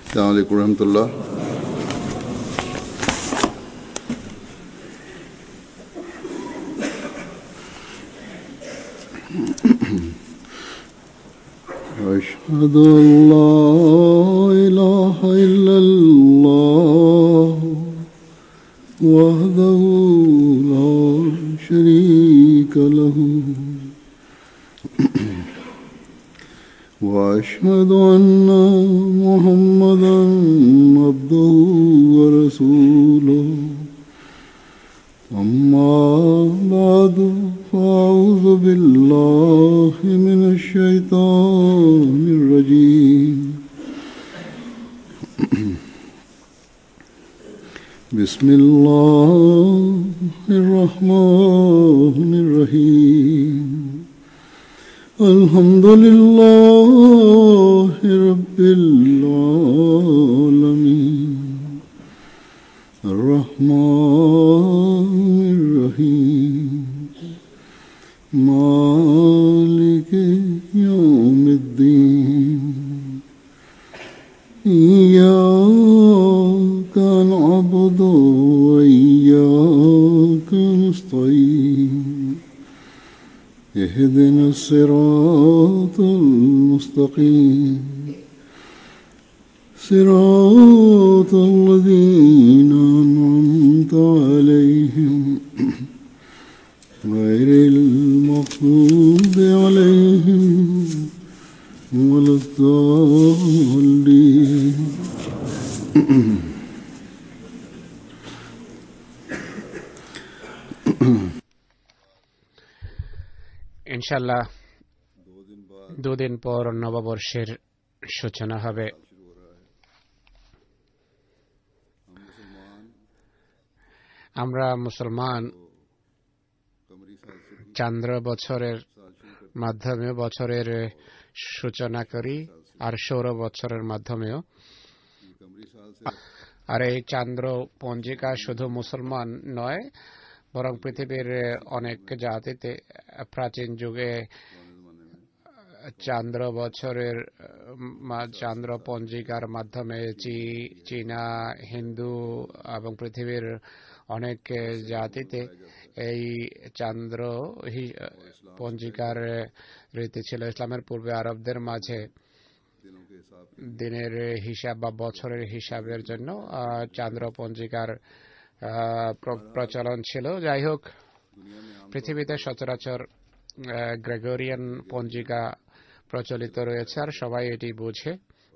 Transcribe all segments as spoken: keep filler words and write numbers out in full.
अस्सलामु अलैकुम रहमतुल्लाह। अशहदु अल्ला इलाहा इल्लल्लाह वहदहु ला शरीका लहु वअशहदु अन्ना मुहम्मदन अब्दुहु व रसूलुहु अम्मा बादु फ़अऊज़ु बिल्लाहि मिनश शैतानिर रजीम। बिस्मिल्लाहिर रहमानिर रहीम। अल्हम्दुलिल्लाहि रब्बिल आलमीन अर्रहमानिर रहीम मालिकि यौमिद्दीन इय्याका नअबुदु व इय्याका नस्तईन इहदिनस सिरातल मुस्तकीम सिरातल लज़ीना अनअमता अलैहिम गैरिल मग़ज़ूबि अलैहिम वलद्दाल्लीन। ইনশাআল্লাহ দুদিন পর নববর্ষের সূচনা হবে। আমরা মুসলমান চান্দ্র বছরের মাধ্যমে বছরের সূচনা করি আর সৌর বছরের মাধ্যমেও। আর এই চান্দ্র পঞ্জিকা শুধু মুসলমান নয়, বরং পৃথিবীর অনেক জাতিতে প্রাচীন যুগে চান্দ্র বছরের চান্দ্র পঞ্জিকার মাধ্যমে চীনা, হিন্দু এবং পৃথিবীর অনেক জাতিতে এই চান্দ্র পঞ্জিকার রীতি ছিল। ইসলামের পূর্বে আরবদের মাঝে দিনের হিসাব বা বছরের হিসাবের জন্য চান্দ্র পঞ্জিকার প্রচলন ছিল। যাই হোক, পৃথিবীতে সচরাচর গ্রেগরিয়ান পঞ্জিকা প্রচলিত রয়েছে আর সবাই এটি বুঝে।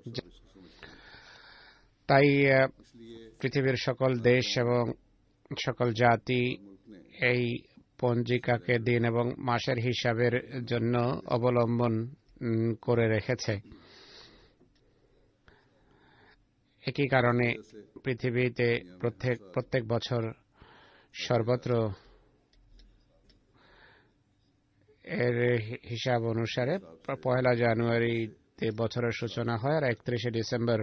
তাই পৃথিবীর সকল দেশ এবং সকল জাতি এই পঞ্জিকাকে দিন এবং মাসের হিসাবের জন্য অবলম্বন করে রেখেছে। একই কারণে পৃথিবীতে প্রত্যেক প্রত্যেক বছর সর্বত্র এর হিসাব অনুসারে পয়লা জানুয়ারিতে বছরের সূচনা হয় আর একত্রিশে ডিসেম্বর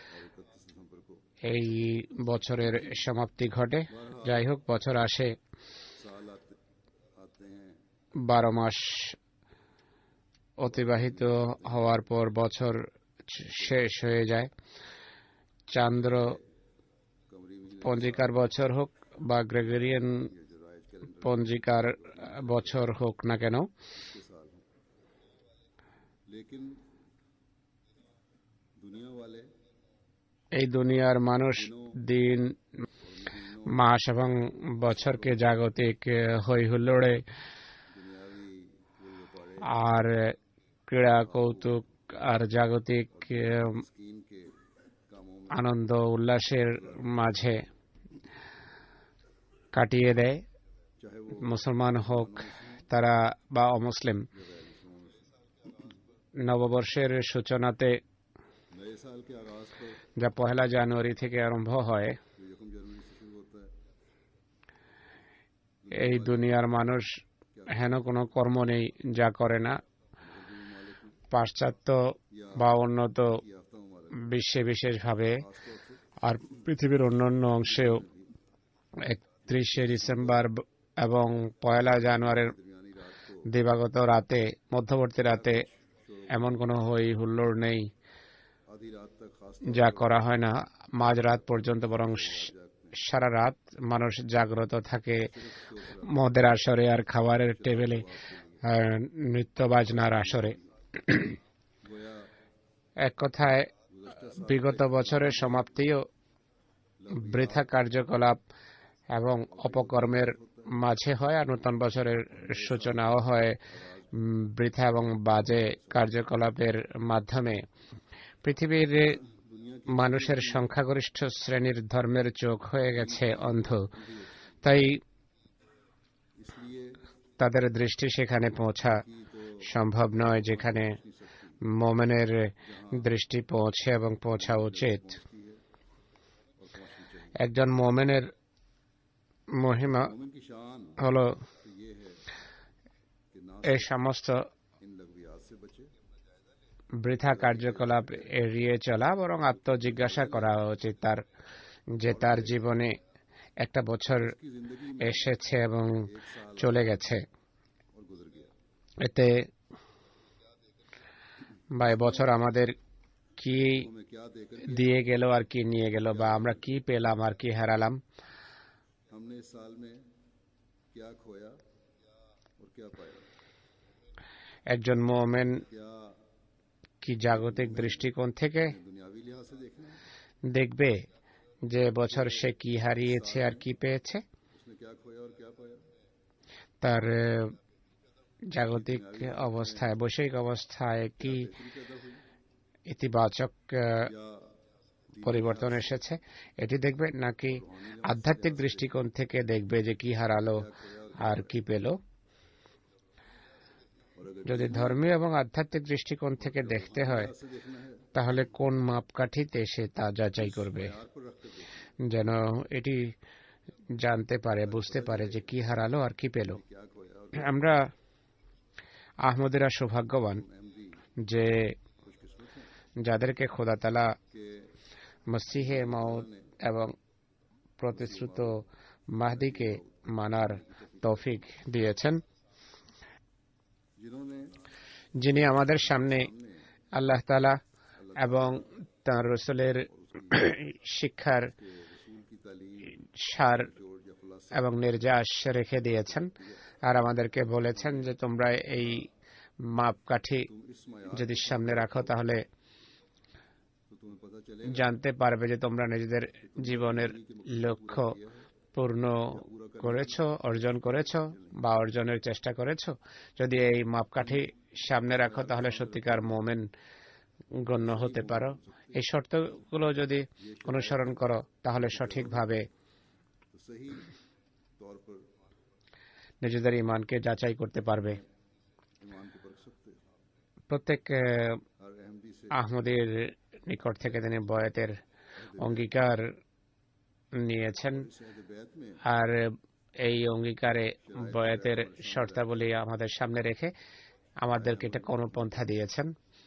এই বছরের সমাপ্তি ঘটে। যাই হোক, বছর আসে, বারো মাস অতিবাহিত হওয়ার পর বছর শেষ হয়ে যায়। চান্দ্র পঞ্জিকার বছর হোক বা গ্রেগরিয়ান পঞ্জিকার বছর হোক না কেন, এই দুনিয়ার মানুষ দিন, মাস এবং বছরকে জাগতিক হই হুল্লোড়ে আর ক্রীড়া কৌতুক আর জাগতিক আনন্দ উল্লাসের মাঝে কাটিয়ে দেয়। মুসলমান হোক তারা বা অমুসলিম, নববর্ষের সূচনাতে যা পহেলা জানুয়ারি থেকে আরম্ভ হয়, এই দুনিয়ার মানুষ হেন কোনো কর্ম নেই যা করে না। পাশ্চাত্য বা উন্নত বিশ্বে বিশেষভাবে আর পৃথিবীর অন্যান্য অংশেও একত্রিশে ডিসেম্বর এবং পয়লা জানুয়ারির দিবাগত রাতে, মধ্যবর্তী রাতে এমন কোনো হই হুল্লোড় নেই যা করা হয় না মাঝরাত পর্যন্ত, বরং সারা রাত মানুষ জাগ্রত থাকে মদের আসরে আর খাবারের টেবিলে, নৃত্য বাজনার আসরে। এক কথায় বিগত বছরের সমাপ্তিও বৃথা কার্যকলাপ এবং অপকর্মের মাঝে হয়, আর নতুন বছরের সূচনাও হয় বৃথা এবং বাজে কার্যকলাপের মাধ্যমে। পৃথিবীর মানুষের সংখ্যাগরিষ্ঠ শ্রেণীর ধর্মের চোখ হয়ে গেছে অন্ধ, তাই তাদের দৃষ্টি সেখানে পৌঁছা সম্ভব নয় যেখানে মোমেনের দৃষ্টি পৌঁছে এবং পৌঁছা উচিত। একজন মোমেনের মহিমা হল এই সমস্ত বৃথা কার্যকলাপ এড়িয়ে চলা, বরং আত্মজিজ্ঞাসা করা উচিত তার যে তার জীবনে একটা বছর এসেছে এবং চলে গেছে, এতে বা বছর আমাদের কি দিয়ে গেল আর কি নিয়ে গেল, বা আমরা কি পেলাম আর কি হারালাম। একজন মুমিন কি জাগতিক দৃষ্টিকোণ থেকে দেখবে যে বছর সে কি হারিয়েছে আর কি পেয়েছে, তার জাগতিক অবস্থায় বৈশ্বিক অবস্থায় কি ইতিবাচক পরিবর্তন এসেছে এটি দেখবে, নাকি আধ্যাত্মিক দৃষ্টিকোণ থেকে দেখবে যে কি হারালো আর কি পেল। যদি ধর্মীয় এবং আধ্যাত্মিক দৃষ্টিকোণ থেকে দেখতে হয় তাহলে কোন মাপকাঠিতে সে তা যাচাই করবে, যেন এটি জানতে পারে বুঝতে পারে যে কি হারালো আর কি পেল। আমরা আহমদীরা সৌভাগ্যবান যে যাদেরকে খোদা তাআলা মসিহে মাউদ এবং প্রতিশ্রুত মাহদিকে মানার তৌফিক দিয়েছেন, যিনি আমাদের সামনে আল্লাহ তাআলা এবং তাঁর রাসূলের শিক্ষার সার এবং নির্যাস রেখে দিয়েছেন, আর আমাদেরকে বলেছেন যে তোমরা এই মাপকাঠি যদি সামনে রাখো তাহলে জানতে পারবে যে তোমরা নিজেদের জীবনের লক্ষ্য পূর্ণ করেছ, অর্জন করেছ বা অর্জনের চেষ্টা করেছ। যদি এই মাপকাঠি সামনে রাখো তাহলে সত্যিকার মুমিন গণ্য হতে পারো। এই শর্তগুলো যদি অনুসরণ করো তাহলে সঠিকভাবে নিজেদের ঈমানকে যাচাই করতে পারবে। প্রত্যেক আহমদীর নিকট থেকে তিনি বয়াতের অঙ্গীকার নিয়েছেন, আর এই অঙ্গীকারে বয়াতের শর্তাবলী আমাদের সামনে রেখে আমাদেরকে এটা কর্মপন্থা দিয়েছেন।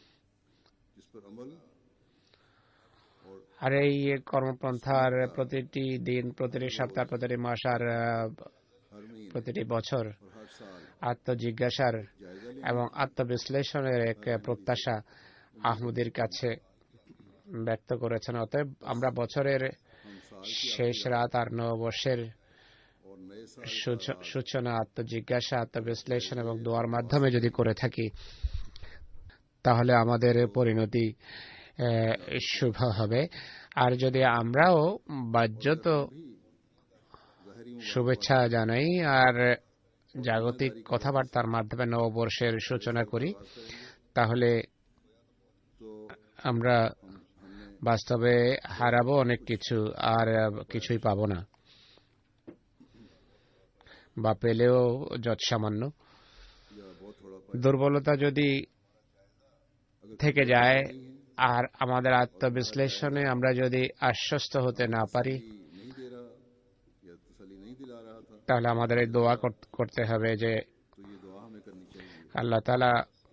আর এই কর্মপন্থার প্রতিটি দিন, প্রতিটি সপ্তাহ, প্রতিটি মাস আর প্রতিটি বছর আত্মজিজ্ঞাসার এবং আত্মবিশ্লেষণের এক প্রত্যাশা আহমদীর কাছে ব্যক্ত করেছেন। অতএব আমরা বছরের শেষ রাত আর নববর্ষের সূচনা আত্মজিজ্ঞাসা, আত্মবিশ্লেষণ এবং দোয়ার মাধ্যমে যদি করে থাকি তাহলে আমাদের পরিণতি শুভ হবে। আর যদি আমরাও বাহ্যত শুভেচ্ছা জানাই আর জাগতিক কথাবার্তার মাধ্যমে নববর্ষের সূচনা করি তাহলে আমরা বাস্তবে হারাবো অনেক কিছু, আর কিছুই পাবো না, বা পেলেও যৎ সামান্য। দুর্বলতা যদি থেকে যায় আর আমাদের আত্মবিশ্লেষণে আমরা যদি আশ্বস্ত হতে না পারি তাহলে আমাদের এই দোয়া করতে হবে যে আল্লাহ তাআলা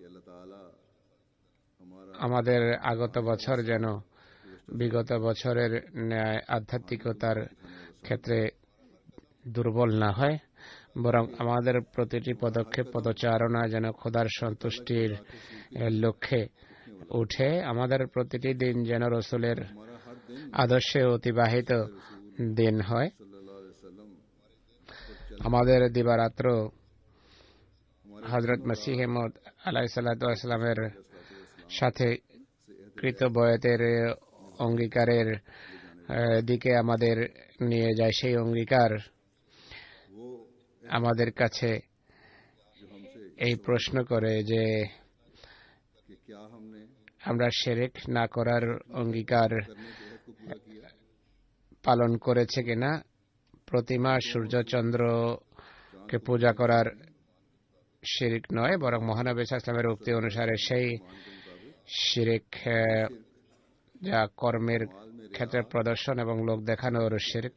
আমাদের আগত বছর যেন বিগত বছরের ন্যায় আধ্যাত্মিকতার ক্ষেত্রে দুর্বল না হয়, বরং আমাদের প্রতিটি পদক্ষেপ পদচারণা যেন খোদার সন্তুষ্টির লক্ষ্যে উঠে আমাদের প্রতিটি দিন যেন রসুলের আদর্শে অতিবাহিত দিন হয়। আমাদের দিবারাত্র হযরত মসিহ মউদ আলাইহিস সালাতু ওয়াস সালামের সাথে কৃত বয়াতের অঙ্গীকারের দিকে আমাদের নিয়ে যায়। সেই অঙ্গীকার আমাদের কাছে এই প্রশ্ন করে যে আমরা শিরক না করার অঙ্গীকার পালন করেছে কিনা। প্রতিমা সূর্য চন্দ্রকে পূজা করার শিরক নয়, বরং মহানবী সাল্লাল্লাহু আলাইহি ওয়াসাল্লামের উক্তি অনুসারে সেই শিরক যা কর্মের ক্ষেত্রে প্রদর্শন এবং লোক দেখানোর শিরক।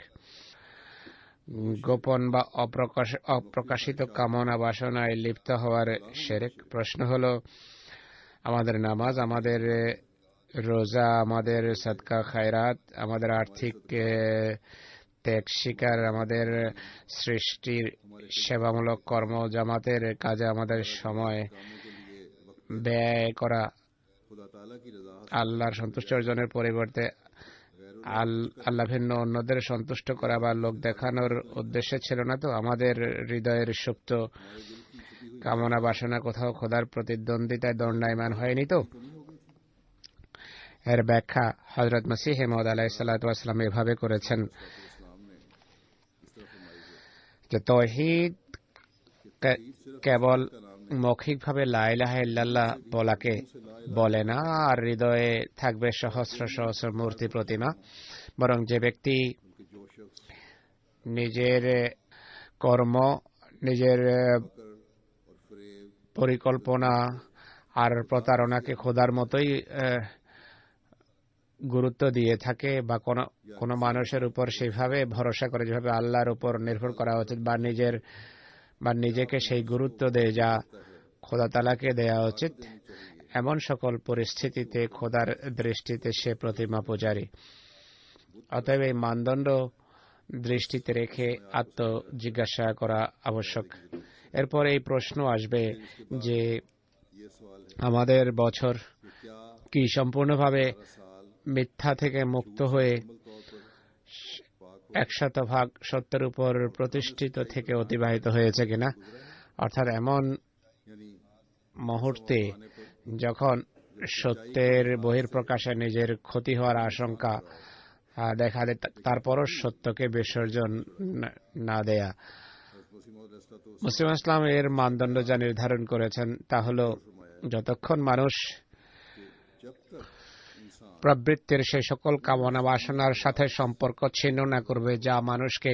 গোপন বা অপ্রকাশিত কামনা বাসনায় লিপ্ত হওয়ার শিরক। প্রশ্ন হলো আমাদের নামাজ, আমাদের রোজা, আমাদের সাদকা খায়রাত, আমাদের আর্থিক ত্যাগ স্বীকার, আমাদের সৃষ্টির সেবামূলক কর্ম, জামাতের কাজে আমাদের সময় ব্যয় করা আল্লাহর সন্তুষ্টি অর্জনের পরিবর্তে আল্লাহ ভিন্ন অন্যদের সন্তুষ্ট করা বা লোক দেখানোর উদ্দেশ্যে ছিল না তো। আমাদের হৃদয়ের সুপ্ত কামনা বাসনা কোথাও খোদার প্রতিদ্বন্দ্বিতায় দণ্ডায়মান হয়নি তো। এর ব্যাখ্যা হযরত মসিহ মউদ আলাইহিস সালাতু ওয়াস সালাম এভাবে করেছেন যে তৌহিদ কেবল মৌখিকভাবে লা ইলাহা ইল্লাল্লাহ বলাকে বলে না আর হৃদয়ে থাকবে সহস্র সহস্র মূর্তি প্রতিমা, বরং যে ব্যক্তি নিজের কর্ম, নিজের পরিকল্পনা আর প্রতারণাকে খোদার মতোই গুরুত্ব দিয়ে থাকে বা কোন কোন মানুষের উপর সেভাবে ভরসা করে যেভাবে আল্লাহর উপর নির্ভর করা উচিত, বা নিজের বা নিজেকে সেই গুরুত্ব দেয় যা খোদা তাআলাকে দেয়া উচিত, এমন সকল পরিস্থিতিতে খোদার দৃষ্টিতে সে প্রতিমা পূজারী। অতএব এই মানদণ্ড দৃষ্টিতে রেখে আত্মজিজ্ঞাসা করা আবশ্যক। এরপর এই প্রশ্ন আসবে যে আমাদের বছর কি সম্পূর্ণভাবে মিথ্যা থেকে মুক্ত হয়ে একশত ভাগ সত্যের উপর প্রতিষ্ঠিত থেকে অতিবাহিত হয়েছে কিনা, অর্থাৎ এমন মুহূর্তে যখন সত্যের বহিঃপ্রকাশে নিজের ক্ষতি হওয়ার আশঙ্কা দেখা দেয়, তারপরও সত্যকে বিসর্জন না দেয়া। মুসলিম ইসলাম এর মানদণ্ড যা নির্ধারণ করেছেন তা হল যতক্ষণ মানুষ প্রবৃত্তির সেই সকল কামনা বাসনার সাথে সম্পর্ক ছিন্ন না করবে যা মানুষকে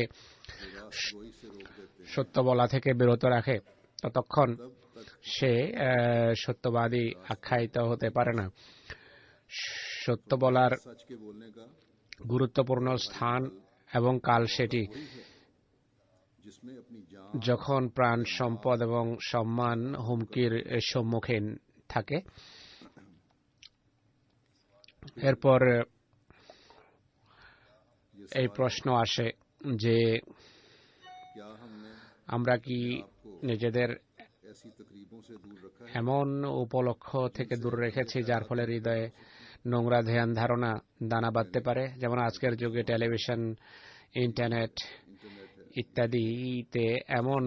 সত্য বলা থেকে বিরত রাখে, ততক্ষণ সে সত্যবাদী আখ্যায়িত হতে পারে না। সত্য বলার গুরুত্বপূর্ণ স্থান এবং কাল সেটি যখন প্রাণ, সম্পদ এবং সম্মান হুমকির সম্মুখীন থাকে। এরপর এই প্রশ্ন আসে যে আমরা কি নিজেদের এমন উপলক্ষ থেকে দূর রেখেছি যার ফলে হৃদয়ে নোংরা ধ্যান ধারণা দানা বাঁধতে পারে, যেমন আজকের যুগে টেলিভিশন, ইন্টারনেট ইত্যাদিতে এমন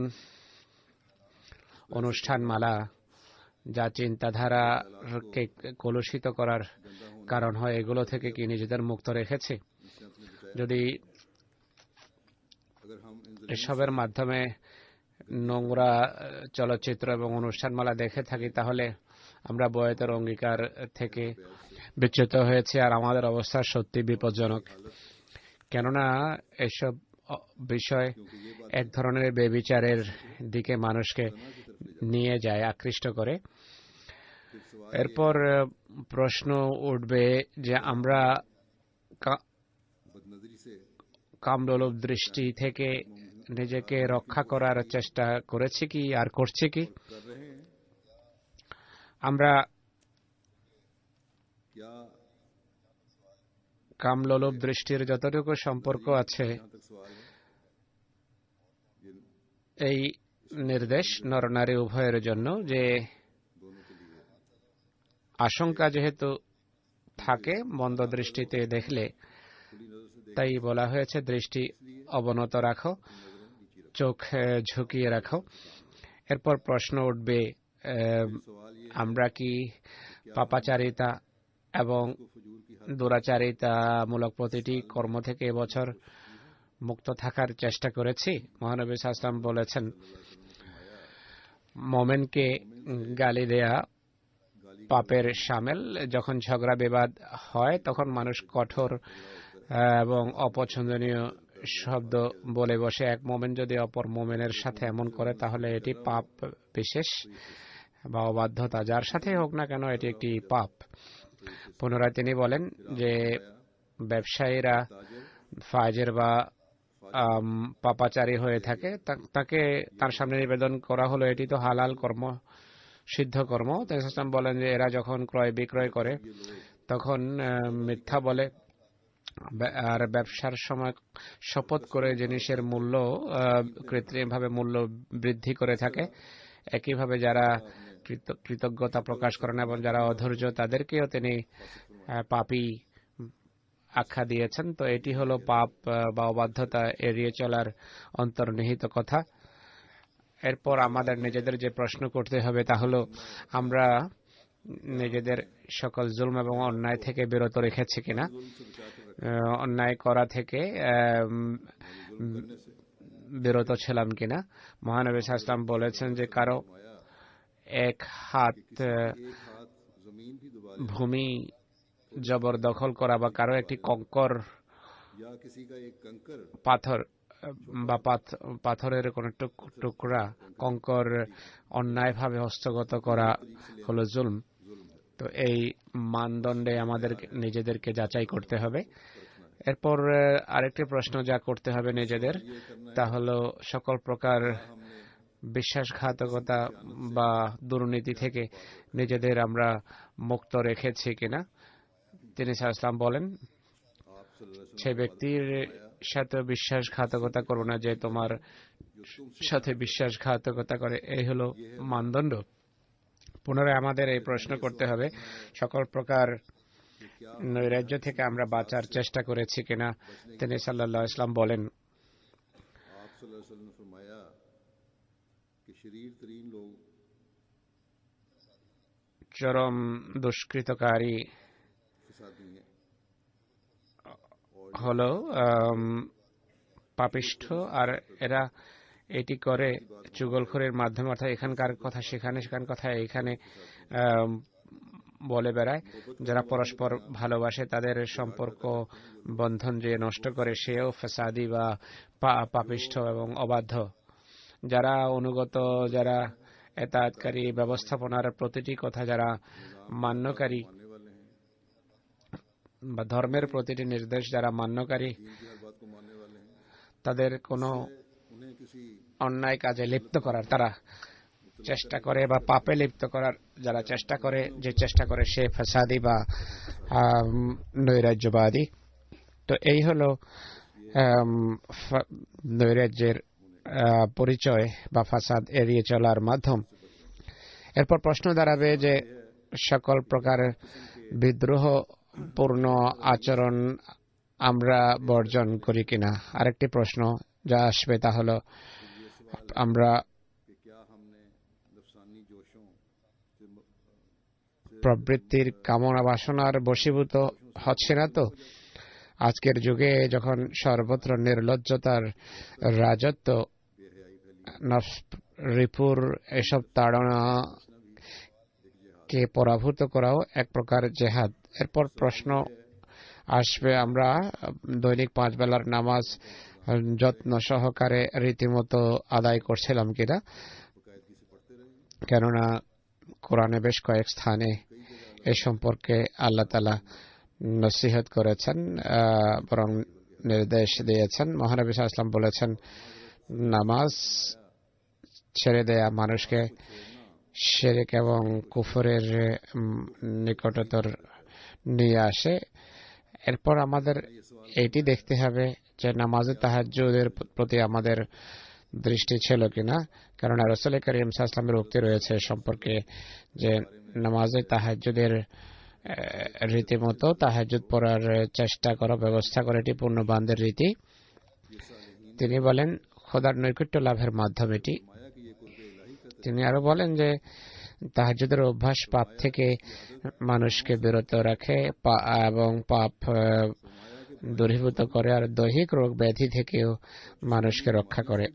অনুষ্ঠানমালা যা চিন্তাধারাকে কলুষিত করার কারণ হয়, এগুলো থেকে কি নিজেদের মুক্ত রেখেছি? যদি এসবের মাধ্যমে নোংরা চলচ্চিত্র এবং অনুষ্ঠানমালা দেখে থাকি, তাহলে আমরা বয়াতের অঙ্গীকার থেকে বিচ্যুত হয়েছি আর আমাদের অবস্থা সত্যি বিপজ্জনক। কেননা এসব বিষয় এক ধরনের বেবিচারের দিকে মানুষকে নিয়ে যায়, আকৃষ্ট করে। এরপর প্রশ্ন উঠবে যে আমরা কামলোলুপ দৃষ্টি থেকে নিজেকে রক্ষা করার চেষ্টা করেছি কি আর করছি কি? আমরা কামলোলুপ দৃষ্টির যতটুকু সম্পর্ক আছে, এই নির্দেশ নরনারী উভয়ের জন্য যে আশঙ্কা যেহেতু থাকে মন্দ দৃষ্টিতে দেখলে, তাই বলা হয়েছে দৃষ্টি অবনত রাখো, চোখ ঝুঁকিয়ে রাখো। এরপর প্রশ্ন উঠবে, আমরা কি পাপাচারিতা এবং দুরাচারিতামূলক প্রতিটি কর্ম থেকে এবছর মুক্ত থাকার চেষ্টা করেছি? মহানবী সাল্লাল্লাহু আলাইহি ওয়াসাল্লাম বলেছেন, মোমেনকে গালি দেয়া পাপের শামিল। যখন ঝগড়া বিবাদ হয় তখন মানুষ কঠোর এবং অপছন্দনীয় শব্দ বলে বসে। এক মোমেন যদি অপর মোমেনের সাথে এমন করে তাহলে এটি পাপ বিশেষ বা অবাধ্যতা, যার সাথে হোক না কেন এটি একটি পাপ। পুনরায় তিনি বলেন যে ব্যবসায়ীরা ফাজের বা পাপাচারী হয়ে থাকে, তাকে তার সামনে নিবেদন করা হলো এটি তো হালাল কর্ম, সিদ্ধ কর্ম। তাই ইসলাম বলেন যে এরা যখন ক্রয় বিক্রয় করে তখন মিথ্যা বলে আর ব্যবসার সময় শপথ করে জিনিসের মূল্য কৃত্রিমভাবে মূল্য বৃদ্ধি করে থাকে। একইভাবে যারা কৃতজ্ঞতা প্রকাশ করেন এবং যারা অধৈর্য তাদেরকেও তিনি পাপী আখ্যা দিয়েছেন। তো এটি হলো পাপ বা অবাধ্যতা এড়িয়ে চলার অন্তর্নিহিত কথা। এরপর আমাদের নিজেদের যে প্রশ্ন করতে হবে তা হলো, আমরা নিজেদের সকল জুলম এবং অন্যায় থেকে বিরত রেখেছি কিনা, অন্যায় করা থেকে বিরত ছিলাম কিনা। মহানবী সাল্লাল্লাহু আলাইহি ওয়াসাল্লাম বলেছেন যে কারো এক হাত ভূমি জবরদখল করা বা কারো একটি কঙ্কর পাথর বা পাথরের কোন টুকরা কঙ্কর অন্যায়ভাবে হস্তগত করা হলো জুলম। তো এই মানদণ্ডে আমাদের নিজেদেরকে যাচাই করতে হবে। এরপর আরেকটি প্রশ্ন যা করতে হবে নিজেদের তা হলো সকল প্রকার বিশ্বাসঘাতকতা বা দুর্নীতি থেকে নিজেদের আমরা মুক্ত রেখেছি কিনা। তিনি সাল্লাল্লাহু আলাইহি ওয়াসাল্লাম বলেন, সে ব্যক্তির সাথে বিশ্বাসঘাতকতা করো না যে তোমার সাথে বিশ্বাসঘাতকতা করে। এই হলো মানদণ্ড। পুনরায় আমাদের এই প্রশ্ন করতে হবে, সকল প্রকার নৈরাজ্য থেকে আমরা বাঁচার চেষ্টা করেছি কিনা। তিনি সাল্লাল্লাহু আলাইহি ওয়াসাল্লাম বলেন, চরম দুষ্কৃতকারী হলো পাপিষ্ঠ, আর এরা এটি করে চুগলখড়ির মাধ্যমে, অর্থাৎ এখানকার কথা সেখানে, সেখান কথা এখানে বলে বেড়ায়। যারা পরস্পর ভালোবাসে তাদের সম্পর্ক বন্ধন যে নষ্ট করে সেও ফাসাদি বা পাপিষ্ঠ এবং অবাধ্য। যারা অনুগত, যারা এতায়াতকারী, ব্যবস্থাপনার প্রতিটি কথা যারা মান্যকারী বা ধর্মের প্রতিটি নির্দেশ যারা মান্যকারী, তাদের কোনো অন্যায় কাজে লিপ্ত করার তারা চেষ্টা করে বা পাপে লিপ্ত করার যারা চেষ্টা করে, যে চেষ্টা করে সে ফাসাদি বা নৈরাজ্যবাদী। তো এই হলো নৈরাজ্যের পরিচয় বা ফাসাদ এড়িয়ে চলার মাধ্যম। এরপর প্রশ্ন দাঁড়াবে যে সকল প্রকার বিদ্রোহ পূর্ণ আচরণ আমরা বর্জন করি কিনা। আরেকটি প্রশ্ন যা আসবে তা হলো, আমরা প্রবৃত্তির কামনা বাসনার বশীভূত হচ্ছে না তো। আজকের যুগে যখন সর্বত্র নির্লজ্জতার রাজত্ব, রিপুর এসব তাড়নাকে পরাভূত করাও এক প্রকার জেহাদ। এরপর প্রশ্ন আসবে, আমরা দৈনিক পাঁচ বেলার নামাজ যত্ন সহকারে রীতিমতো আদায় করছিলাম কিনা। কেননা কোরআনে বেশ কয়েক স্থানে এ সম্পর্কে আল্লাহ তাআলা নসিহত করেছেন, বরং নির্দেশ দিয়েছেন। মহানবী সাল্লাল্লাহু আলাইহি ওয়াসাল্লাম বলেছেন, নামাজ ছেড়ে দেয়া মানুষকে শিরক এবং কুফরের নিকটতর নিয়ে আসে। এরপর আমাদের এটি দেখতে হবে যে নামাজে তাহাজ্জুদের প্রতি আমাদের দৃষ্টি ছিল কিনা, কারণ রাসূল করিম সাল্লাল্লাহু আলাইহি ওয়াসাল্লামের উক্তি রয়েছে সম্পর্কে যে নামাজে তাহাজ্জুদের রীতিমতো তাহাজ্জুদ পড়ার চেষ্টা করা, ব্যবস্থা করে, এটি পূর্ণবানদের রীতি। তিনি বলেন খোদার নৈকট্য লাভের মাধ্যম এটি। তিনি আরো বলেন যে তাহাজ্জুদের অভ্যাস পাপ থেকে মানুষকে বিরত রাখে এবং পাপ দূরীভূত করে, আর দৈহিক রোগ ব্যাধি থেকেও মানুষকে রক্ষা করে।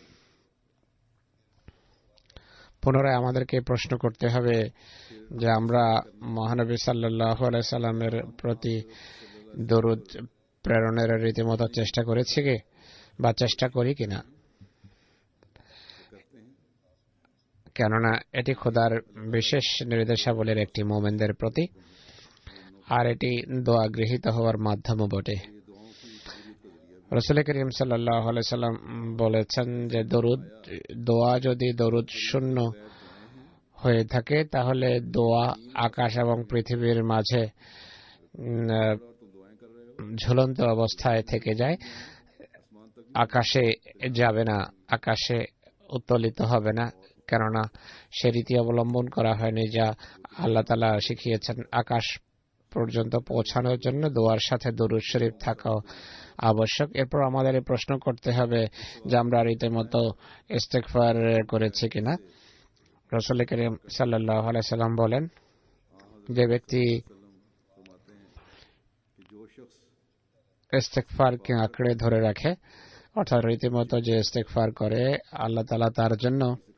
পুনরায় আমাদেরকে প্রশ্ন করতে হবে যে আমরা মহানবী সাল্লাল্লাহু আলাইহি সাল্লামের প্রতি দরুদ প্রেরণের রীতিমতো চেষ্টা করেছি কি বা চেষ্টা করি কিনা, কেননা এটি খোদার বিশেষ নির্দেশাবলীর একটি মুমিনদের প্রতি, আর এটি দোয়া গৃহীত হওয়ার মাধ্যমও বটে। রাসূল করিম সাল্লাল্লাহু আলাইহি সাল্লাম বলেছেন যে দরুদ দোয়া যদি দরুদ শূন্য হয়ে থাকে তাহলে দোয়া আকাশ এবং পৃথিবীর মাঝে ঝুলন্ত অবস্থায় থেকে যায়, আকাশে যাবে না, আকাশে উত্তোলিত হবে না, কেননা সে রীতি অবলম্বন করা হয়নি যা আল্লাহ তাআলা শিখিয়েছেন। আকাশ পর্যন্ত পৌঁছানোর জন্য দোয়ার সাথে দরুদ শরীফ থাকা আবশ্যক। এরপর আমাদের এই প্রশ্ন করতে হবে যে আমরা রীতিমতো ইস্তেগফার করেছি কিনা। রাসূল করিম সাল্লাল্লাহু আলাইহি সাল্লাম বলেন যে ব্যক্তি ইস্তেগফারকে আঁকড়ে ধরে রাখে, অর্থাৎ রীতিমতো যে ইস্তেগফার করে, আল্লাহ তাআলা তার জন্য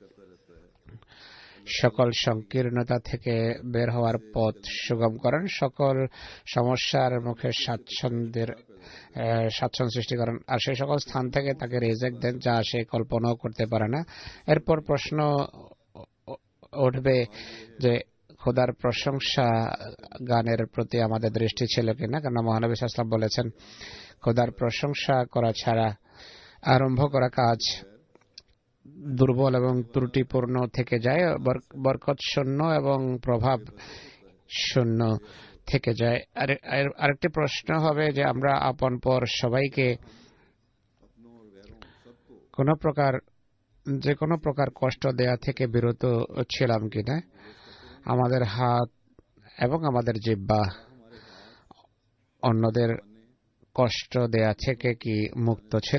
সকল সংকীর্ণতা থেকে বের হওয়ার পথ সুগম করেন, সকল সমস্যার মুখে স্বাচ্ছন্দ্যের স্বাচ্ছন্দ্য সৃষ্টি করেন, আর সেই সকল স্থান থেকে তাকে রিজিক দেন যা সে কল্পনাও করতে পারে না। এরপর প্রশ্ন উঠবে যে খোদার প্রশংসা গানের প্রতি আমাদের দৃষ্টি ছিল কিনা, কারণ মহানবী সাল্লাল্লাহু আলাইহি ওয়াসাল্লাম বলেছেন খোদার প্রশংসা করা ছাড়া আরম্ভ করা কাজ দুর্বল এবং ত্রুটিপূর্ণ থেকে যায়, বরকত শূন্য এবং প্রভাব শূন্য থেকে যায়। আরেকটি প্রশ্ন হবে যে আমরা আপন পর সবাইকে কোন প্রকার যে কোনো প্রকার কষ্ট দেয়া থেকে বিরত ছিলাম কিনা, আমাদের হাত এবং আমাদের জিহ্বা অন্যদের কষ্ট দেয়া থেকে কি মুক্ত ছিল,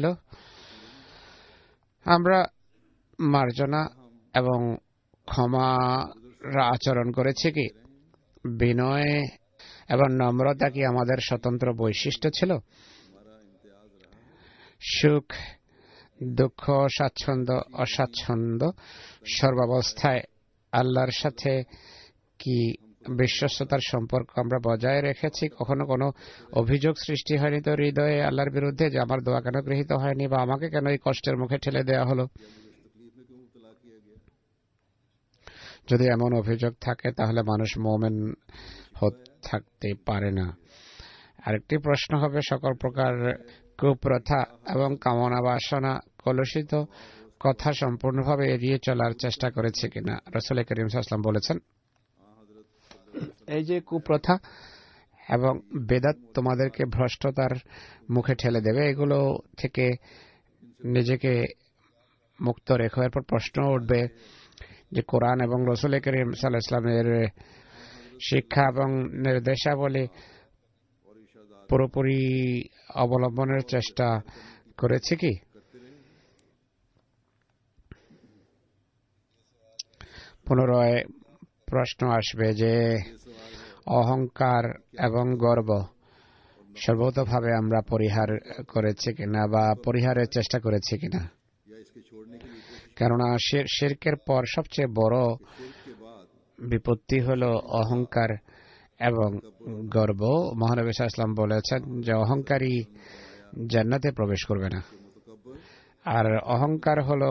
আমরা মার্জনা এবং ক্ষমার আচরণ করেছি কি, বিনয় এবং নম্রতা কি আমাদের স্বতন্ত্র বৈশিষ্ট্য ছিল, সুখ দুঃখ স্বাচ্ছন্দ্য অস্বাচ্ছন্দ্য সর্বাবস্থায় আল্লাহর সাথে কি বিশ্বস্ততার সম্পর্ক আমরা বজায় রেখেছি, কখনো কোনো অভিযোগ সৃষ্টি হয়নি তো হৃদয়ে আল্লাহর বিরুদ্ধে যে আমার দোয়া কেন গৃহীত হয়নি বা আমাকে কেন এই কষ্টের মুখে ঠেলে দেওয়া হলো। যদি এমন অভিযোগ থাকে তাহলে মানুষ মুমিন থাকতে পারে না। আরেকটি প্রশ্ন হবে সকল প্রকার কুপ্রথা এবং কামনা বাসনা কলুষিত কথা সম্পূর্ণভাবে এড়িয়ে চলার চেষ্টা করেছে কিনা। রাসূল করিম সাল্লাল্লাহু আলাইহি ওয়াসাল্লাম বলেছেন এই যে কুপ্রথা এবং বেদাত তোমাদেরকে ভ্রষ্টতার মুখে ঠেলে দেবে, এগুলো থেকে নিজেকে মুক্ত রেখো। এরপর প্রশ্ন উঠবে যে কোরআন এবং রাসূল করিম সাল্লাল্লাহু আলাইহি ওয়াসাল্লামের শিক্ষা এবং নির্দেশাবলী পুরোপুরি অবলম্বনের চেষ্টা করেছে কি। পুনরায় প্রশ্ন আসবে যে অহংকার এবং গর্ব সর্বতভাবে আমরা পরিহার করেছি কিনা বা পরিহারের চেষ্টা করেছি কিনা, কেননা শিরকের পর সবচেয়ে বড় বিপত্তি হলো অহংকার এবং গর্ব। মহানবী সাল্লাল্লাহু আলাইহি ওয়াসাল্লাম বলেছেন যে অহংকারী জান্নাতে প্রবেশ করবে না, আর অহংকার হলো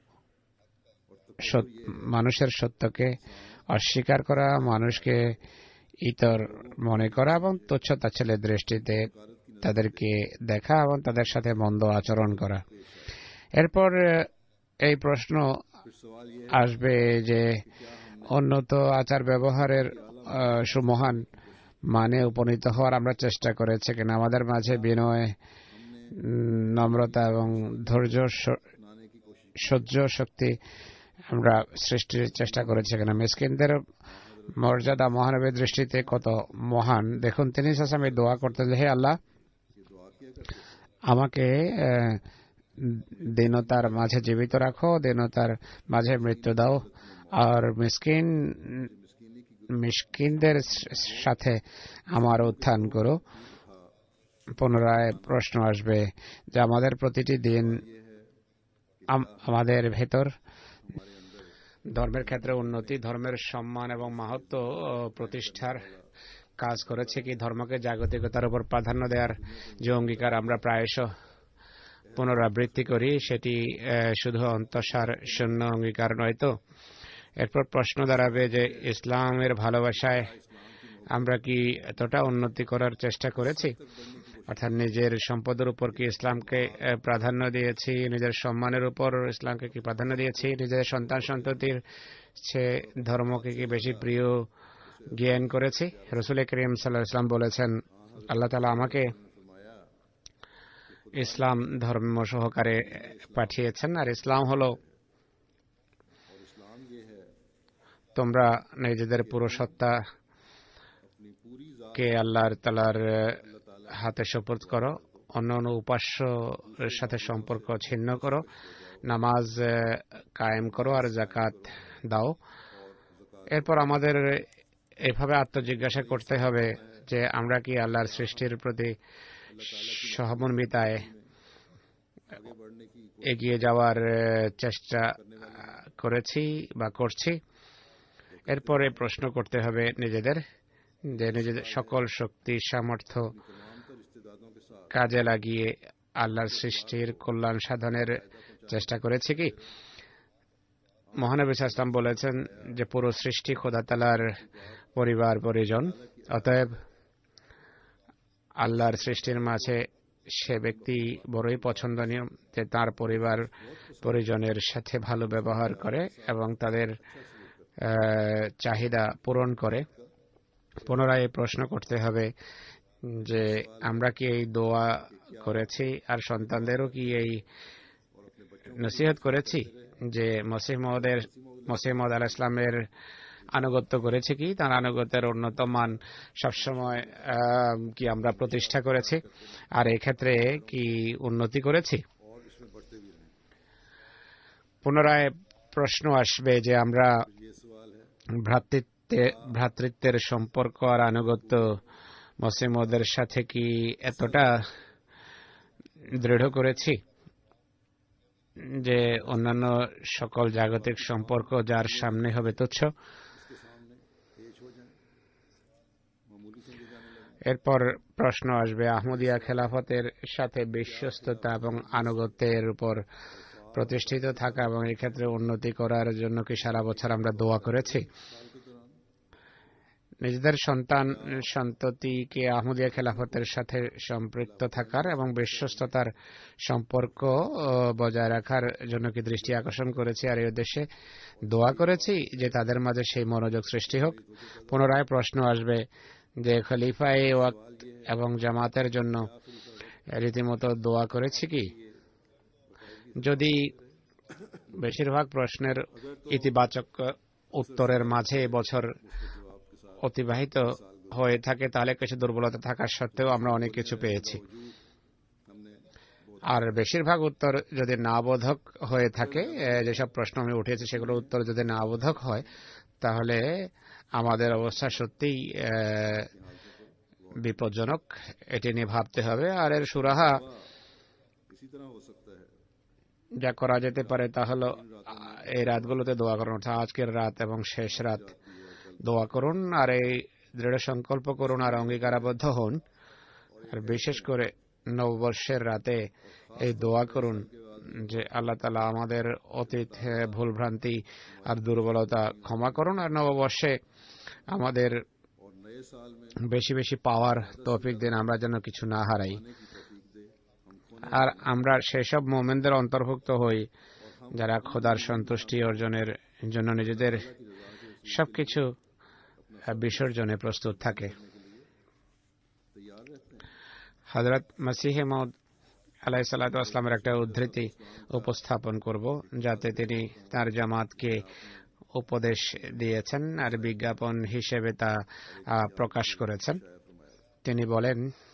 মানুষের সত্যকে অস্বীকার করা, মানুষকে ইতর মনে করা এবং তুচ্ছ তাচ্ছিল্যের দৃষ্টিতে তাদেরকে দেখা এবং তাদের সাথে মন্দ আচরণ করা। এরপর এই প্রশ্ন আসবে যে উন্নত আচার ব্যবহারের সুমহান মানে উপনীত হওয়ার আমরা চেষ্টা করেছি কিনা, আমাদের মাঝে বিনয় নম্রতা এবং ধৈর্য সহ্য শক্তি আমরা সৃষ্টির চেষ্টা করেছি কিনা। মিসকিনদের মর্যাদা মহানবীর দৃষ্টিতে কত মহান দেখুন। তিনি সবসময় দোয়া করতেন, হে আল্লাহ, আমাকে দীনতার মাঝে জীবিত রাখো, দীনতার মাঝে মৃত্যু দাও, আর মিসকিন মিসকিনদের সাথে আমার উত্থান করো। পুনরায় প্রশ্ন আসবে যে আমাদের প্রতিটি দিন আমাদের ভেতর ধর্মের ক্ষেত্রে উন্নতি, ধর্মের সম্মান এবং মাহাত্ম্য প্রতিষ্ঠার কাজ করেছে কি? ধর্মকে জাগতিকতার উপর প্রাধান্য দেওয়ার যে অঙ্গীকার আমরা প্রায়শ পুনরাবৃত্তি করি, সেটি শুধু অন্তঃসার শূন্য অঙ্গীকার নয় তো? এরপর প্রশ্ন দাঁড়াবে যে ইসলামের ভালোবাসায় আমরা কি এতটা উন্নতি করার চেষ্টা করেছি? অর্থাৎ নিজের সম্পদের উপর কি ইসলামকে প্রাধান্য দিয়েছি, নিজের সম্মানের উপর ইসলামকে কি প্রাধান্য দিয়েছি, নিজের সন্তান সন্ততির চেয়ে ধর্মকে কি বেশি প্রিয় জ্ঞান করেছি? রাসূল করিম সাল্লাল্লাহু আলাইহি ওয়াসাল্লাম বলেছেন, আল্লাহ তাআলা আমাকে ইসলাম ধর্ম সহকারে পাঠিয়েছেন, আর ইসলাম হলো তোমরা নিজেদের পুরো সত্তা কে আল্লাহ তাআলার হাতে সুপুর্দ করো, অন্য অন্য উপাস্যের সাথে সম্পর্ক ছিন্ন করো, নামাজ কায়েম করো আর যাকাত দাও। এরপর আমাদের এভাবে আত্মজিজ্ঞাসা করতে হবে যে আমরা কি আল্লাহর সৃষ্টির প্রতি সহমর্মিতায় এগিয়ে যাওয়ার চেষ্টা করেছি বা করছি। এরপরে প্রশ্ন করতে হবে নিজেদের যে নিজেদের সকল শক্তি সামর্থ্য কাজে লাগিয়ে আল্লাহর সৃষ্টির কল্যাণ সাধনের চেষ্টা করেছি কি? মহানবী সাল্লাল্লাহু আলাইহি ওয়াসাল্লাম বলেছেন যে পুরো সৃষ্টি খোদা তাআলার পরিবার পরিজন, অতএব আল্লাহর সৃষ্টির মাঝে সে ব্যক্তি বড়ই পছন্দনীয় যে তার পরিবার পরিজনের সাথে ভালো ব্যবহার করে এবং তাদের চাহিদা পূরণ করে। পুনরায় প্রশ্ন করতে হবে যে আমরা কি এই দোয়া করেছি আর সন্তানদেরও কি এই নসিহত করেছি যে মসিহ মওদের মসিহ মওদ আলাইহিস সালামের আনুগত্য করেছি কি? তার আনুগত্যের উন্নত মান সবসময় কি আমরা প্রতিষ্ঠা করেছি আর এই ক্ষেত্রে কি উন্নতি করেছি? পুনরায় প্রশ্ন আসবে যে আমরা ভ্রাতৃত্বে ভ্রাতৃত্বের সম্পর্ক আর আনুগত্য মসিহ মওদের সাথে কি এতটা দৃঢ় করেছি যে অন্যান্য সকল জাগতিক সম্পর্ক যার সামনে হবে তুচ্ছ? এরপর প্রশ্ন আসবে আহমদিয়া খেলাফতের সাথে বিশ্বস্ততা এবং আনুগত্যের উপর প্রতিষ্ঠিত থাকা এবং এই ক্ষেত্রে উন্নতি করার জন্য কি সারা বছর আমরা দোয়া করেছি? নিজেদের সন্তান সন্ততিকে আহমদিয়া খেলাফতের সাথে সম্পৃক্ত থাকার এবং বিশ্বস্ততার সম্পর্ক বজায় রাখার জন্য কি দৃষ্টি আকর্ষণ করেছি আর এই উদ্দেশ্যে দোয়া করেছি যে তাদের মাঝে সেই মনোযোগ সৃষ্টি হোক? পুনরায় প্রশ্ন আসবে যে খলিফায়ে ওয়াক্ত এবং জামাতের জন্য রীতিমতো দোয়া করেছি কি? যদি বেশিরভাগ প্রশ্নের ইতিবাচক উত্তরের মাঝে বছর অতিবাহিত হয়ে থাকে তাহলে কিছু দুর্বলতা থাকার সত্ত্বেও আমরা অনেক কিছু পেয়েছি। আর বেশিরভাগ উত্তর যদি না বোধক হয়ে থাকে, যেসব প্রশ্ন আমি উঠেছি সেগুলো উত্তর যদি না বোধক হয় তাহলে আমাদের অবস্থা সত্যিই বিপজ্জনক, এটি নিয়ে ভাবতে হবে। আর এর সুরাহা যা করা যেতে পারে তা হলো এই রাতগুলোতে দোয়া করুন, অর্থাৎ আজকের রাত এবং শেষ রাত দোয়া করুন আর এই দৃঢ় সংকল্প করুন আর অঙ্গীকারাবদ্ধ হন। আর বিশেষ করে নববর্ষের রাতে এই দোয়া করুন যে আল্লাহ তাআলা আমাদের অতীত ভুলভ্রান্তি আর দুর্বলতা ক্ষমা করুন আর নববর্ষে আমাদের বেশি বেশি পাওয়ার তৌফিক দিন, আমরা যেন কিছু না হারাই আর আমরা সেসব মুমিনদের অন্তর্ভুক্ত হই যারা খোদার সন্তুষ্টি অর্জনের জন্য নিজেদের সবকিছু বিসর্জনে প্রস্তুত থাকে। হযরত মসিহ মওদ আলাইহিসসালাতু ওয়াসসালামের একটা উদ্ধৃতি উপস্থাপন করব, যাতে তিনি তার জামাতকে উপদেশ দিয়েছেন আর বিজ্ঞাপন হিসেবে তা প্রকাশ করেছেন। তিনি বলেন,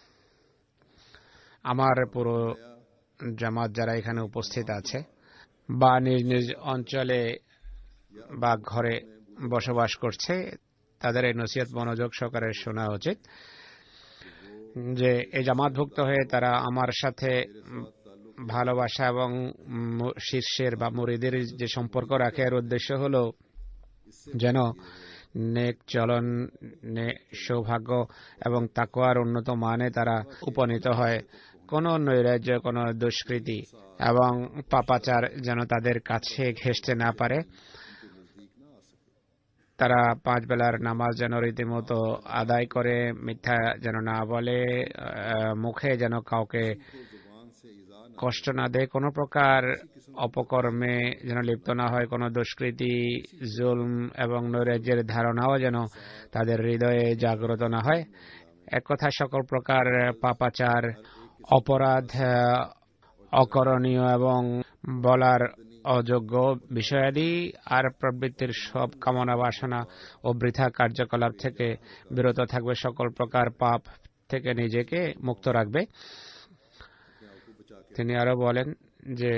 আমার পুরো জামাত যারা এখানে উপস্থিত আছে বা নিজ নিজ অঞ্চলে বা ঘরে বসবাস করছে, তাদের এই নসিহত মনোযোগ সহকারে শোনা উচিত যে এই জামাতভুক্ত হয়ে তারা আমার সাথে ভালোবাসা এবং শীর্ষের বা মুরিদের যে সম্পর্ক রাখে, এর উদ্দেশ্য হল যেন নেক চলন, সৌভাগ্য এবং তাকওয়ার উন্নত মানে তারা উপনীত হয়। কোন নৈরাজ্য, কোন দুষ্কৃতি এবং পাপাচার যেন তাদের কাছে ঘেঁষতে না পারে। তারা পাঁচ বেলার নামাজ যেন রীতিমতো আদায় করে, মিথ্যা যেন না বলে, মুখে যেন কাউকে কষ্ট না দেয়, কোনো প্রকার অপকর্মে যেন লিপ্ত না হয়, কোনো দুষ্কৃতি, জুলম এবং নৈরাজ্যের ধারণাও যেন তাদের হৃদয়ে জাগ্রত না হয়। এক কথা, সকল প্রকার পাপাচার, অপরাধ, অকরণীয় এবং বলার অযোগ্য বিষয়াদি আর প্রবৃত্তির সব কামনা বাসনা ও বৃথা কার্যকলাপ থেকে বিরত থাকবে, সকল প্রকার পাপ থেকে নিজেকে মুক্ত রাখবে। তিনি আরো বলেন যে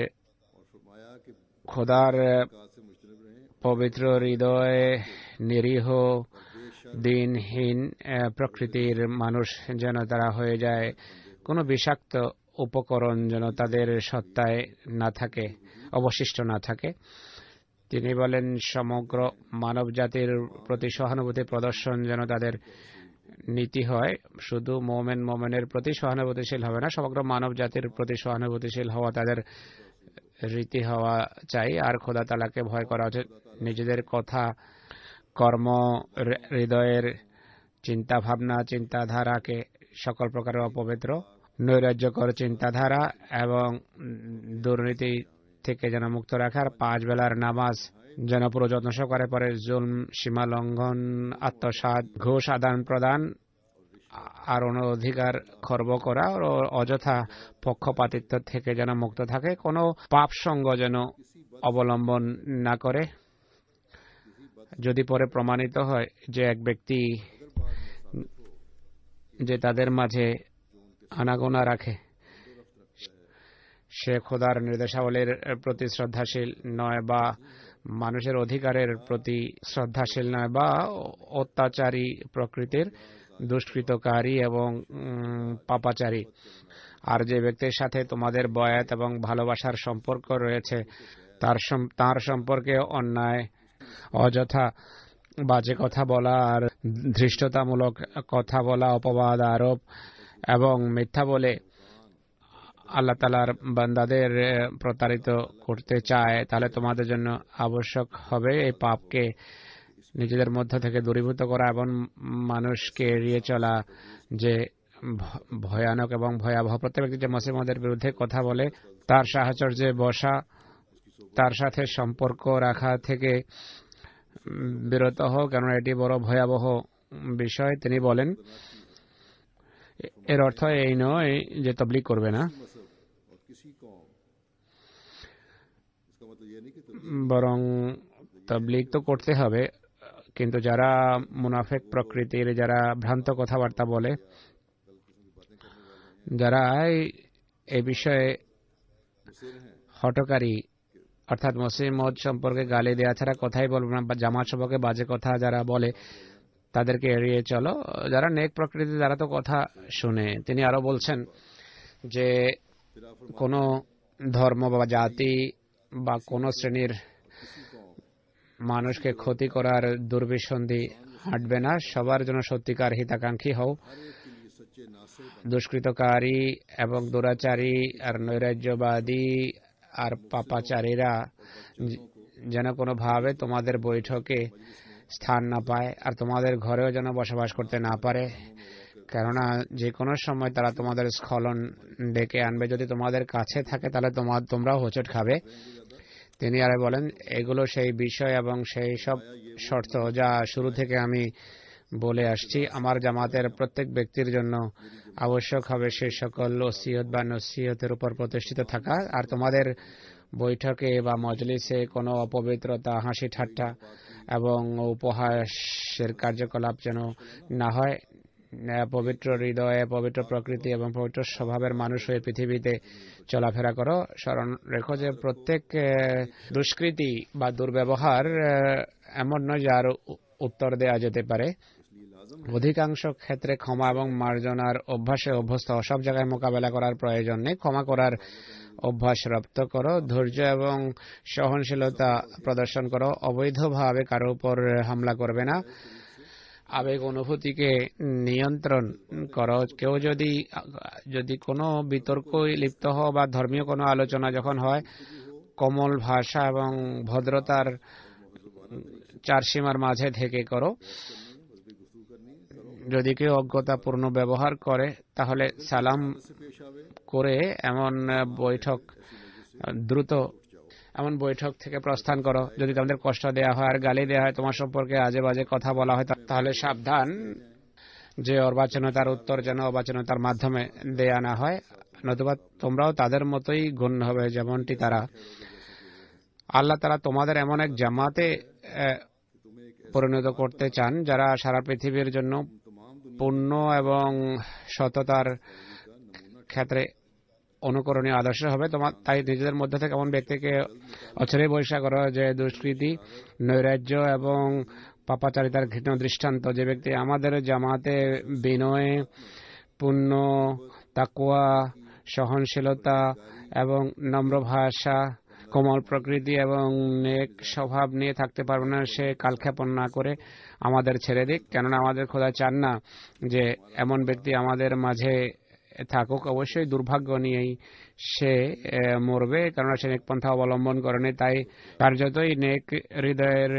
খোদার পবিত্র হৃদয়ে নিরীহ, দিনহীন প্রকৃতির মানুষ যেন তারা হয়ে যায়, কোনো বিষাক্ত উপকরণ যেন তাদের সত্তায় না থাকে, অবশিষ্ট না থাকে। তিনি বলেন, সমগ্র মানব জাতির প্রতি সহানুভূতি প্রদর্শন যেন তাদের নীতি হয়। শুধু মোমেন মোমেনের প্রতি সহানুভূতিশীল হবে না, সমগ্র মানব জাতির প্রতি সহানুভূতিশীল হওয়া তাদের রীতি হওয়া চাই। আর খোদা তাআলাকে ভয় করা উচিত। নিজেদের কথা, কর্ম, হৃদয়ের চিন্তা ভাবনা, চিন্তাধারাকে সকল প্রকারের অপবিত্র, নৈরাজ্যকর চিন্তাধারা এবং দুর্নীতি থেকে যেন মুক্ত রাখার, পাঁচ বেলার নামাজ যেন পুরো যত্ন সহকারে পরে, জুলম, সীমা লঙ্ঘন, আত্মসাৎ, ঘুষ আদান প্রদান আর অধিকার খর্ব করা ও অযথা পক্ষপাতিত্ব থেকে যেন মুক্ত থাকে, কোনো পাপ সঙ্গ যেন অবলম্বন না করে। যদি পরে প্রমাণিত হয় যে এক ব্যক্তি যে তাদের মাঝে আনাগোনা রাখে, সে খোদার নির্দেশাবলীর প্রতি শ্রদ্ধাশীল নয় বা মানুষের অধিকারের প্রতি শ্রদ্ধাশীল নয় বা অত্যাচারী প্রকৃতির, দুষ্কৃতকারী এবং পাপাচারী, আর যে ব্যক্তির সাথে তোমাদের বয়াত এবং ভালোবাসার সম্পর্ক রয়েছে তার তার সম্পর্কে অন্যায়, অযথা বাজে কথা বলা আর ধৃষ্টতামূলক কথা বলা, অপবাদ আরোপ এবং মিথ্যা বলে আল্লাহ তাআলার বান্দাদের প্রতারিত করতে চায়, তাহলে তোমাদের জন্য আবশ্যক হবে এই পাপকে নিজেদের মধ্য থেকে দূরীভূত করা এবং মানুষকে এড়িয়ে চলা যে ভয়ানক এবং ভয়াবহ। প্রত্যেক ব্যক্তি যে মুসলিমদের বিরুদ্ধে কথা বলে তার সাহচর্যে বসা, তার সাথে সম্পর্ক রাখা থেকে বিরত হোক, কেননা এটি বড় ভয়াবহ বিষয়। তিনি বলেন, এর অর্থ এই নয় যে তবলিগ করবে না, বরং তবলিগ তো করতে হবে, কিন্তু যারা মুনাফিক প্রকৃতির, যারা ভ্রান্ত কথাবার্তা বলে, যারা এই বিষয়ে হঠকারী, অর্থাৎ মুসলিম মত সম্পর্কে গালি দেওয়া ছাড়া কথাই বলবে না, বা জামাত সম্পর্কে বাজে কথা যারা বলে তাদেরকে এড়িয়ে চলো। যারা নেক প্রকৃতি যারা তো কথা শুনে। তিনি আরো বলছেন যে কোন ধর্ম বা জাতি বা কোন শ্রেণীর মানুষকে ক্ষতি করার দুর্বিসন্ধি হাঁটবে না। সবার জন্য সত্যিকার হিতাকাঙ্ক্ষী হও। দুষ্কৃতকারী এবং দুরাচারী আর নৈরাজ্যবাদী আর পাপাচারীরা যেন কোনোভাবে তোমাদের বৈঠকে স্থান না পায় আর তোমাদের ঘরেও যেন বসবাস করতে না পারে, কেননা যে কোনো সময় তারা তোমাদের স্খলন ডেকে আনবে। যদি তোমাদের কাছে থাকে তাহলে তোমার তোমরাও হোঁচট খাবে। তিনি আরো বলেন, এগুলো সেই বিষয় এবং সেই সব শর্ত যা শুরু থেকে আমি বলে আসছি, আমার জামাতের প্রত্যেক ব্যক্তির জন্য আবশ্যক হবে সেই সকল ওসিয়ত বা নসিহতের উপর প্রতিষ্ঠিত থাকা। আর তোমাদের বৈঠকে বা মজলিসে কোনো অপবিত্রতা, হাসি ঠাট্টা এবং উপহাসের কার্যকলাপ যেন না হয়। পবিত্র হৃদয়ে, পবিত্র প্রকৃতি এবং পবিত্র স্বভাবের মানুষ হয়ে পৃথিবীতে চলাফেরা করো। স্মরণ রেখো যে প্রত্যেক দুষ্কৃতি বা দুর্ব্যবহার এমন নয় যার উত্তর দেওয়া যেতে পারে। অধিকাংশ ক্ষেত্রে ক্ষমা এবং মার্জনার অভ্যাসে অভ্যস্ত, সব জায়গায় মোকাবেলা করার প্রয়োজন নেই। ক্ষমা করার অভ্যাস রপ্ত করো, ধৈর্য এবং সহনশীলতা প্রদর্শন করো, অবৈধভাবে কারো উপর হামলা করবে না, আবেগ অনুভূতিকে নিয়ন্ত্রণ করো। কেউ যদি যদি কোনো বিতর্ক লিপ্ত হয় বা ধর্মীয় কোনো আলোচনা যখন হয়, কোমল ভাষা এবং ভদ্রতার চার সীমার মাঝে থেকে করো। যদি কেউ অজ্ঞতাপূর্ণ ব্যবহার করে তাহলে সালাম করে এমন বৈঠক দ্রুত এমন বৈঠক থেকে প্রস্থান করো। যদি তোমাদের কষ্ট দেওয়া হয় আর গালি দেওয়া হয়, তোমার সম্পর্কে আজে বাজে কথা বলা হয়, তাহলে সাবধান যে অবাচনতার উত্তর যেন অবাচনতার মাধ্যমে দেয়া না হয়, নতুবা তোমরাও তাদের মতোই গণ্য হবে যেমনটি তারা। আল্লাহ তাআলা তোমাদের এমন এক জামাতে পরিণত করতে চান যারা সারা পৃথিবীর জন্য পূর্ণ এবং সততার ক্ষেত্রে অনুকরণীয় আদর্শ হবে। তোমার তাই নিজেদের মধ্যে থেকে এমন ব্যক্তিকে অচরে বহিষ্কার করো যে দুষ্কৃতি, নৈরাজ্য এবং পাপাচারিতার ঘৃণ্য দৃষ্টান্ত। যে ব্যক্তি আমাদের জামাতে বিনয়ে, পূর্ণ তাকওয়া, সহনশীলতা এবং নম্র ভাষা, কোমল প্রকৃতি এবং নেক স্বভাব নিয়ে থাকতে পারবে না, সে কালক্ষেপণ না করে আমাদের ছেড়ে দিক। কেননা আমাদের খোদা চান না যে এমন ব্যক্তি আমাদের মাঝে থাকুক। অবশ্যই দুর্ভাগ্য নিয়েই সে মরবে, কেননা সে নেক পন্থা অবলম্বন করেনি। তাই কার্যতই নেক হৃদয়ের,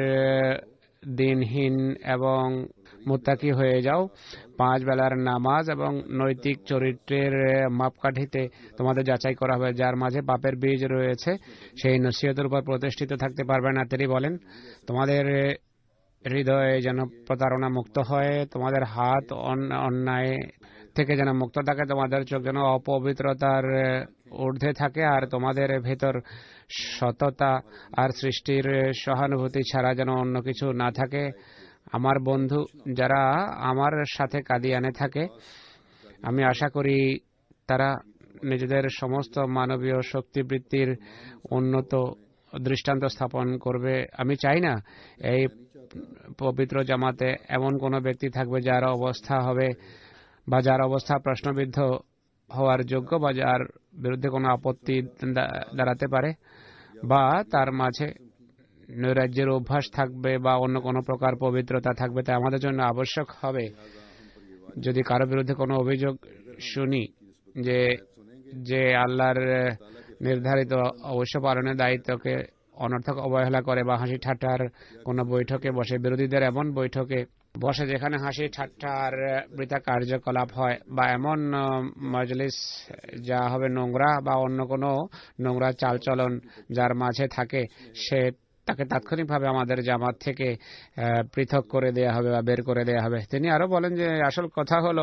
দিনহীন এবং মুত্তাকি হয়ে যাও। পাঁচ বেলার নামাজ এবং নৈতিক চরিত্রের মাপকাঠিতে তোমাদের যাচাই করা হবে। যার মাঝে পাপের বীজ রয়েছে সেই নসিহতের উপর প্রতিষ্ঠিত থাকতে পারবে না। তিনি বলেন, তোমাদের হৃদয়ে যেন প্রতারণা মুক্ত হয়, তোমাদের হাত অন্যায় থেকে যেন মুক্ত থাকে, তোমাদের চোখ যেন অপবিত্রতার ঊর্ধ্বে থাকে, আর তোমাদের ভেতর সততা আর সৃষ্টির সহানুভূতি ছাড়া যেন অন্য কিছু না থাকে। আমার বন্ধু যারা আমার সাথে কাদিয়ানে থাকে, আমি আশা করি তারা নিজেদের সমস্ত মানবীয় শক্তিবৃত্তির উন্নত দৃষ্টান্ত স্থাপন করবে। আমি চাই না এই পবিত্র জামাতে এমন কোনো ব্যক্তি থাকবে যার অবস্থা হবে বা যার অবস্থা প্রশ্নবিদ্ধ হওয়ার যোগ্য বা যার বিরুদ্ধে কোনো আপত্তি দাঁড়াতে পারে বা তার মাঝে নৈরাজ্যের অভ্যাস থাকবে বা অন্য কোনো প্রকার পবিত্রতা থাকবে। তাই আমাদের জন্য আবশ্যক হবে, যদি কারো বিরুদ্ধে কোনো অভিযোগ শুনি যে যে আল্লাহর নির্ধারিত অবশ্য পালনের দায়িত্বকে অনর্থক অবহেলা করে বা হাসি ঠাট্টার কোনো বৈঠকে বসে, বিরোধীদের এমন বৈঠকে বসে যেখানে হাসি ঠাট্টার বৃথা কার্যকলাপ হয়, বা এমন মজলিস যা হবে নোংরা বা অন্য কোনো নোংরা চালচলন যার মাঝে থাকে, সে তাকে তাৎক্ষণিকভাবে আমাদের জামাত থেকে পৃথক করে দেয়া হবে বা বের করে দেয়া হবে। তিনি আরো বলেন যে আসল কথা হলো,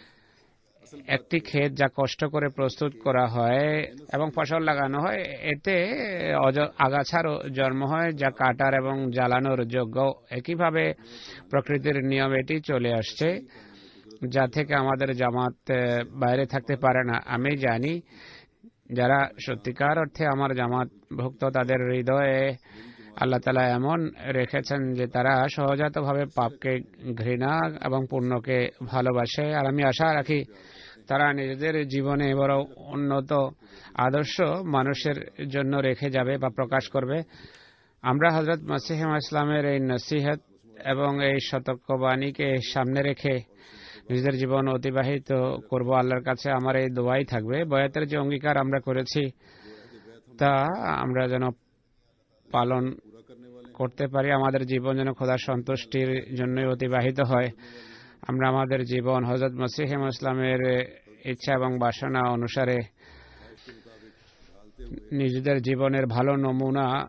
একটি ক্ষেত যা কষ্ট করে প্রস্তুত করা হয় এবং ফসল লাগানো হয়, এতে আগাছার জন্ম হয় যা কাটার এবং জ্বালানোর যোগ্য। একইভাবে প্রকৃতির নিয়ম এটি চলে আসছে যা থেকে আমাদের জামাত বাইরে থাকতে পারে না। আমি জানি যারা সত্যিকার অর্থে আমার জামাত ভুক্ত, তাদের হৃদয়ে আল্লাহ তাআলা এমন রেখেছেন যে তারা সহজাতভাবে পাপকে ঘৃণা এবং পুণ্যকে ভালোবাসে। আর আমি আশা রাখি তারা নিজেদের জীবনে বড় উন্নত আদর্শ মানুষের জন্য রেখে যাবে বা প্রকাশ করবে। আমরা হযরত মসিহ ইসলামের এই নসিহত এবং এই সতর্কবাণীকে সামনে রেখে নিজেদের জীবন অতিবাহিত করব। আল্লাহর কাছে আমার এই দোয়াই থাকবে, বয়াতের যে অঙ্গীকার আমরা করেছি তা আমরা যেন পালন করতে পারি, আমাদের জীবন যেন খোদার সন্তুষ্টির জন্যই অতিবাহিত হয়। আমরা আমাদের জীবন হযরত মসিহ ইসলামের ইচ্ছা এবং বাসনা অনুসারে নিজেদের জীবনের ভালো নমুনা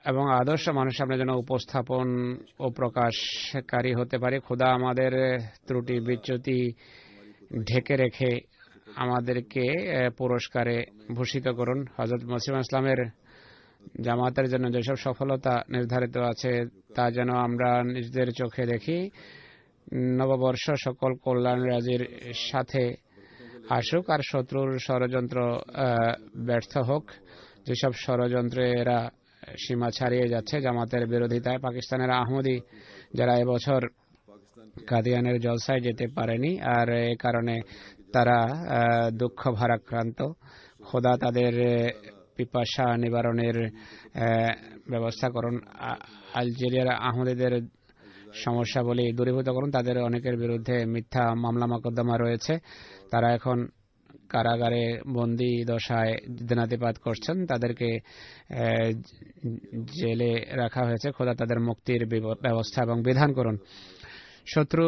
এবং আদর্শ মানুষ সামনে যেন উপস্থাপন ও প্রকাশকারী হতে পারে। খোদা আমাদের ত্রুটি বিচ্যুতি ঢেকে রেখে আমাদেরকে পুরস্কারে ভূষিত করুন। হযরত মসিহ ইসলামের জামাতের জন্য যেসব সফলতা নির্ধারিত আছে তা যেন আমরা নিজেদের চোখে দেখি। নববর্ষ সকল কল্যাণ রাজির সাথে আসুক আর শত্রুর ষড়যন্ত্র ব্যর্থ হোক। যেসব ষড়যন্ত্রে এরা সীমা ছাড়িয়ে যাচ্ছে জামাতের বিরোধিতায়, পাকিস্তানের আহমদি যারা এবছর কাদিয়ানের জলসায় যেতে পারেনি আর এ কারণে তারা দুঃখ ভারাক্রান্ত, খোদা তাদের পিপাসা নিবারণের ব্যবস্থা করুন। আলজেরিয়ার আহমদীদের সমস্যাবলী দূরীভূত করুন। তাদের অনেকের বিরুদ্ধে মিথ্যা মামলা মোকদ্দমা রয়েছে, তারা এখন কারাগারে বন্দী দশায় দিনাতিপাত করছেন, তাদেরকে জেলে রাখা হয়েছে। খোদা তাদের মুক্তির ব্যবস্থা এবং বিধান করুন। শত্রু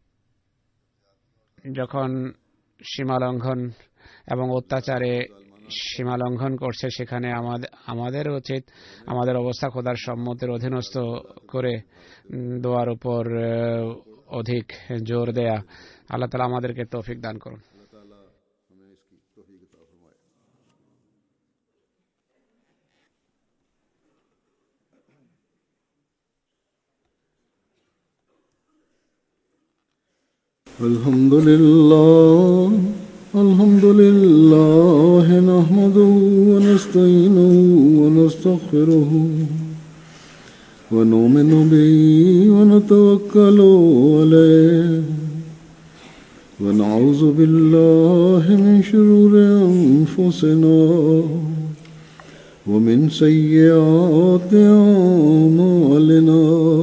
যখন সীমা লঙ্ঘন এবং অত্যাচারে সীমা লঙ্ঘন করছে সেখানে আমাদের উচিত আমাদের অবস্থা খোদার সম্মতির অধীনস্থ করে দোয়ার উপর অধিক জোর দেয়া। আল্লাহ তাআলা আমাদেরকে তৌফিক দান করুন। আলহামদুলিল্লাহ আলহামদুলিল্লাহ নাহমাদুহু ওয়া নাস্তাঈনুহু ওয়া নাস্তাগফিরুহু ওয়া নু'মিনু বিহি ওয়া নাতাওয়াক্কালু আলাইহি ওয়া নাউযু বিল্লাহি মিন শুরুরি আনফুসিনা ওয়া মিন সাইয়্যাতি আ'মালিনা।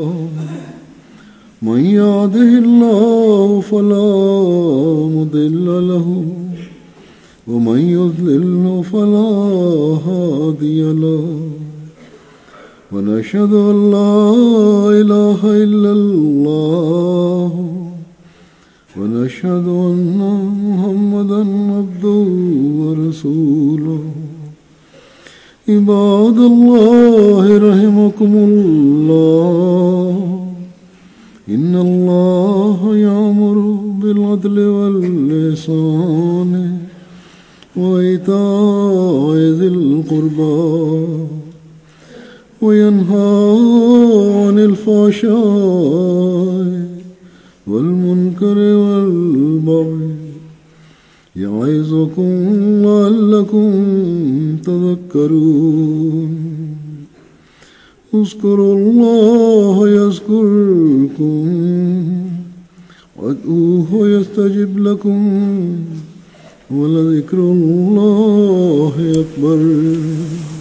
من يهده الله فلا مضل له ومن يضلل فلا هادي له ونشهد أن لا إله إلا الله ونشهد أن محمدا عبده ورسوله. عباد الله رحمكم الله إن الله يأمر بالعدل والإحسان وإيتاء ذي القربى وينهى عن الفحشاء والمنكر والبغي يعظكم لعلكم تذكرون. اذكروا الله يذكركم وادعوه يستجب لكم ولذكر الله أكبر.